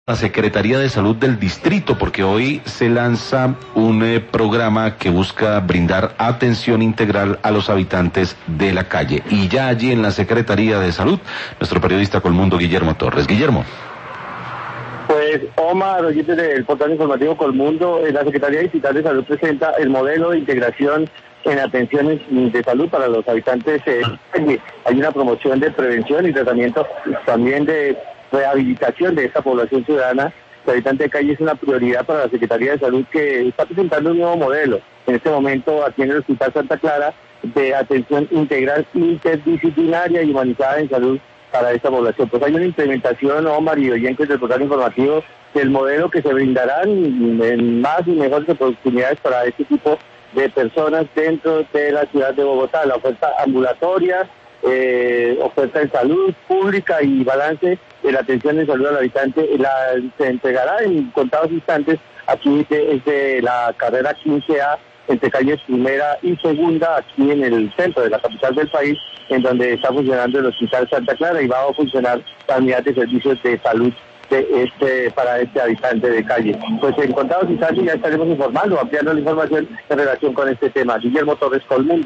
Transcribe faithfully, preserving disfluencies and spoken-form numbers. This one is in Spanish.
La Secretaría de Salud del Distrito, porque hoy se lanza un eh, programa que busca brindar atención integral a los habitantes de la calle. Y ya allí en la Secretaría de Salud, nuestro periodista Colmundo Guillermo Torres. Guillermo. Pues Omar, oyentes del portal informativo Colmundo, la Secretaría Distrital de Salud presenta el modelo de integración en atenciones de salud para los habitantes. Eh, hay una promoción de prevención y tratamiento, también de rehabilitación de esta población ciudadana. El habitante de calle es una prioridad para la Secretaría de Salud, que está presentando un nuevo modelo en este momento aquí en el Hospital Santa Clara de atención integral, interdisciplinaria y humanizada en salud para esta población. Pues hay una implementación, Omar y oyentes del portal informativo, del modelo que se brindarán en más y mejores oportunidades para este tipo de personas dentro de la ciudad de Bogotá. La oferta ambulatoria, eh, oferta en salud pública y balance de la atención en salud al habitante la, se entregará en contados instantes aquí desde la carrera quince A, entre calles primera y segunda, aquí en el centro de la capital del país, en donde está funcionando el Hospital Santa Clara y va a funcionar la unidad de servicios de salud de este para este habitante de calle. Pues en contados instantes ya estaremos informando, ampliando la información en relación con este tema. Guillermo Torres, Colmundo.